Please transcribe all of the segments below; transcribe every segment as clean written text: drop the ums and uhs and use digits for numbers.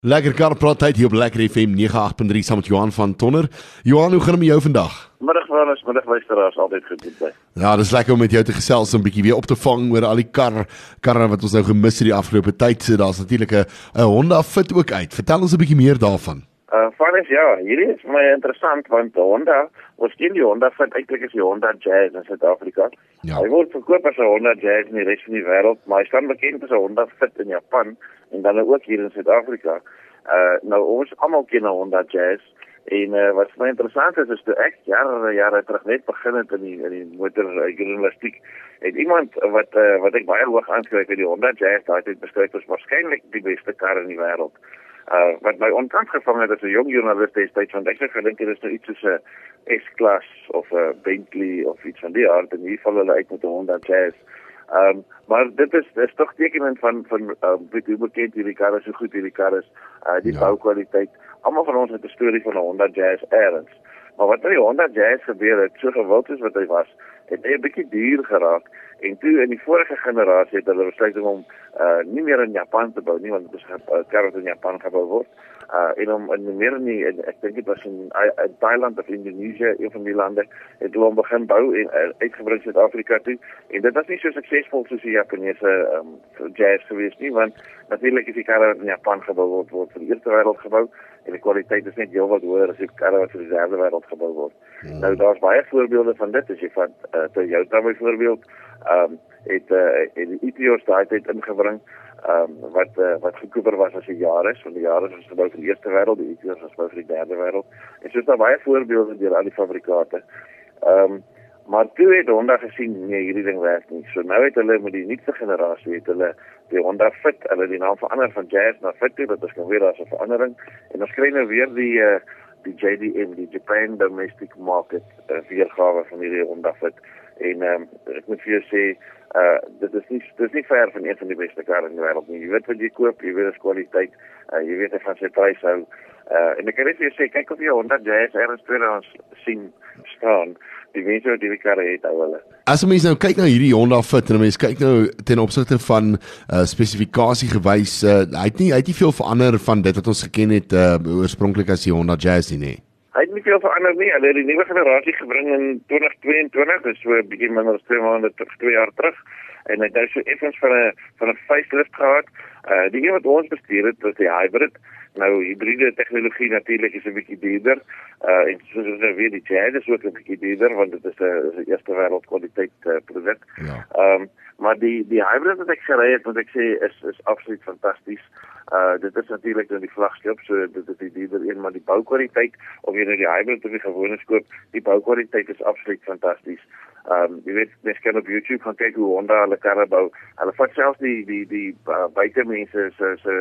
Lekker karpraatheid hier op Lekker FM 98.3 saam met Johan van Tonner. Johan, hoe gaan het met jou vandag? Middag Wannes, middag luisteraars, altyd goed by. Ja, dis lekker om met jou te gesels, 'n bietjie weer op te vang oor al die karre wat ons nou gemis het die afgelope tyd. So daar's natuurlik 'n Honda Fit ook uit. Vertel ons 'n bietjie meer daarvan. Wannes, ja, hierdie is vir my interessant want Honda, ons ken die Honda Fit eintlik is die Honda Jazz in Suid-Afrika. Ja. Hy word verkoop as 'n Honda Jazz in die res van die wêreld, maar hy staan bekend as 'n Honda Fit in Japan en dan ook hier in Suid-Afrika. Nou ons almal ken 'n Honda Jazz en wat vir my interessant is toe ek jare terug net begin het in die motorjournalistiek, het iemand wat ek baie hoog aanskryf het die Honda Jazz daai tyd beskryf as waarskynlik die beste kar in die wêreld. Wat my ontkant gevang het as 'n jong journalist destyds, want ek het gedink dit is nou iets soos 'n S-klas of 'n Bentley of iets van die aard, en in ieder geval hulle uit met 'n Honda Jazz. Maar dit is tog tekenend van hoe bekend hierdie kar is, hoe goed hierdie kar is, die boukwaliteit. Almal van ons het 'n storie van 'n Honda Jazz ergens. Maar wat met die Honda Jazz gebeur het, so gewild soos wat hy was, het hy 'n bietjie duur geraak. En toe in die vorige generasie het hulle besluit om nie meer in Japan te bou nie, want dit is 'n kar wat in Japan gebou word. En om in meer ek dink dit was in Thailand of Indonesië, een van die lande, het hulle hom begin bou en uitgebring Suid-Afrika toe. En dit was nie so suksesvol soos die Japaneese Jazz gewees nie, want natuurlik is die karre in Japan gebou word vir die eerste wêreld gebou en die kwaliteit is net heelwat hoër as die karre wat vir die derde wêreld gebou word. Nou daar's baie voorbeelde van dit, as jy van Toyota byvoorbeeld, het die Etios daai tyd ingebring, wat goedkoper was as die Yaris, want die Yaris was gebou vir die eerste wêreld, die Etios was gebou vir die derde wêreld. En so is daar baie voorbeelde deur al die fabrikate. Maar toe het Honda gesien, nee, hierdie ding werk nie. So nou het hulle met die nuutste generasie, het hulle die Honda Fit, hulle die naam verander van Jazz na Fit, dat is nou weer as 'n verandering. En ons kry nou weer die JDM, die Japan Domestic Market weergawe van hierdie Honda Fit. En ek moet vir jou sê, dit is nie ver van een van die beste karre in die wêreld nie. Jy weet wat jy koop, jy weet is kwaliteit, jy weet hy gaan sy prys hou. En ek kan net vir jou sê, kyk of jy Honda Jazz ergens tweedehands sien staan, die mense wat hierdie karre het, hou hulle. As 'n mens nou kyk na hierdie Honda Fit en 'n mens kyk nou ten opsigte van spesifikasie gewys, hy het nie veel verander van dit wat ons geken het oorspronklik as die Honda Jazz nie. Hy het nie veel verander nie. Hulle het die nuwe generasie gebring in 2022, dus so 'n bietjie minder as 2 jaar terug. En hy het nou so effens van 'n facelift gehad. Die een wat ons bestuur het, was die hybrid. Nou, hybride tegnologie natuurlik is 'n bietjie duurder. En soos ons nou weet, die Jazz is ook 'n bietjie duurder, want dit is 'n eerste wêreld kwaliteit produk. Ja. Maar die hybrid wat ek gery het, moet ek sê, is absoluut fantasties. Dit is natuurlik nou die vlaggenskap, so dit is die duurder een, maar die boukwaliteit, of jy nou die hybrid of die gewone koop, die boukwaliteit is absoluut fantasties. Jy weet, mens kan op YouTube gaan kyk hoe Honda hulle karre bou. Hulle vat selfs die buitemense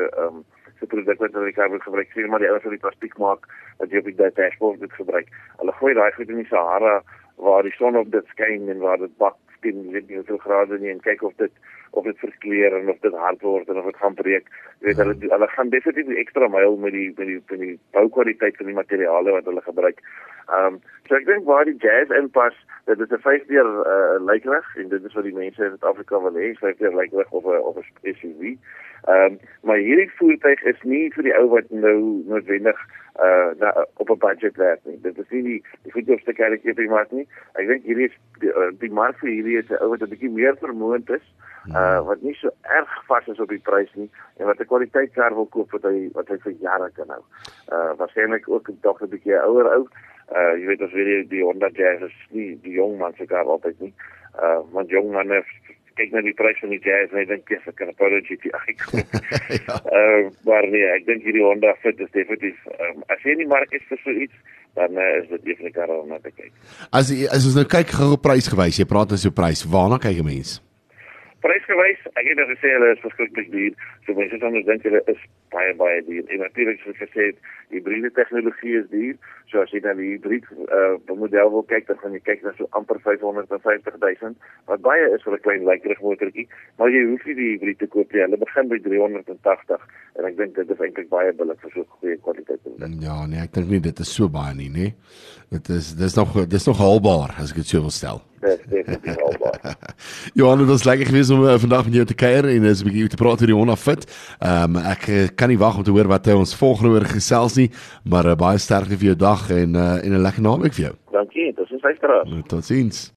se produk wat hulle kar wil gebruik, sê maar die ouens wat die plastiek maak, wat jy op die dashboard moet gebruik. Hulle gooi daai goed in die Sahara, waar die son op dit skyn en waar dit bak, jy weet nie hoeveel grade nie, en kyk of dit verkleur en of dit hard word en of dit gaan breek. Jy weet, hulle gaan definitief die ekstra myl met die boukwaliteit van die materiale wat hulle gebruik. So ek dink waar die Jazz inpas, dit is 'n 5-deur lykrig, en dit is wat die mense in Suid-Afrika wil hê, 5-deur lykrig of 'n SUV. Maar hierdie voertuig is nie vir die ou wat nou noodwendig op 'n budget werk nie. Dit is nie die goedkoopste karretjie op die mark nie. Ek dink hierdie is die mark vir hierdie is 'n ou wat 'n bietjie meer vermoënd is, wat nie so erg vas is op die prys nie, en wat 'n kwaliteitskar wil koop wat hy vir jare kan hou. Waarskynlik ook dalk 'n bietjie ouer ou. Jy weet, as weer die Honda Jazz is nie die jong man se kar altyd nie. Want jong manne kyk na die prys van die Jazz en hy dink, yes, ek kan 'n Polo GTI koop. Maar nee, ek dink hierdie Honda Fit is definitief, as jy in die mark is vir so iets, dan is dit definitief 'n kar om na te kyk. As ons nou kyk gou op prysgewys, jy praat oor so prys, waarna kyk 'n mens? Prysgewys, ek het nou gesê hulle is verskriklik duur, so mense sal nou dink hulle is baie duur. En natuurlik soos ek gesê het, hybride tegnologie is duur. So as jy na die hybrid model wil kyk, dan gaan jy kyk na so amper 550,000, wat baie is vir 'n klein lykerig motortjie, maar jy hoef nie die hybrid te koop nie. Hulle begin by 380 en ek dink dit is eintlik baie billik vir so 'n goeie kwaliteit. Ja, nee, ek dink nie dit is so baie nie, né? Dis nog haalbaar as ek dit so wil stel. Dit is definitief haalbaar. Johan, dit was lekker geweest om vandag met jou te kuier en 'n bietjie te praat oor die Honda Fit. Ek kan nie wag om te hoor wat ons volgende oor gesels nie, maar baie sterkte vir jou dag en 'n lekker naweek vir jou. Dankie, tot sins luisteraars. Tot ziens.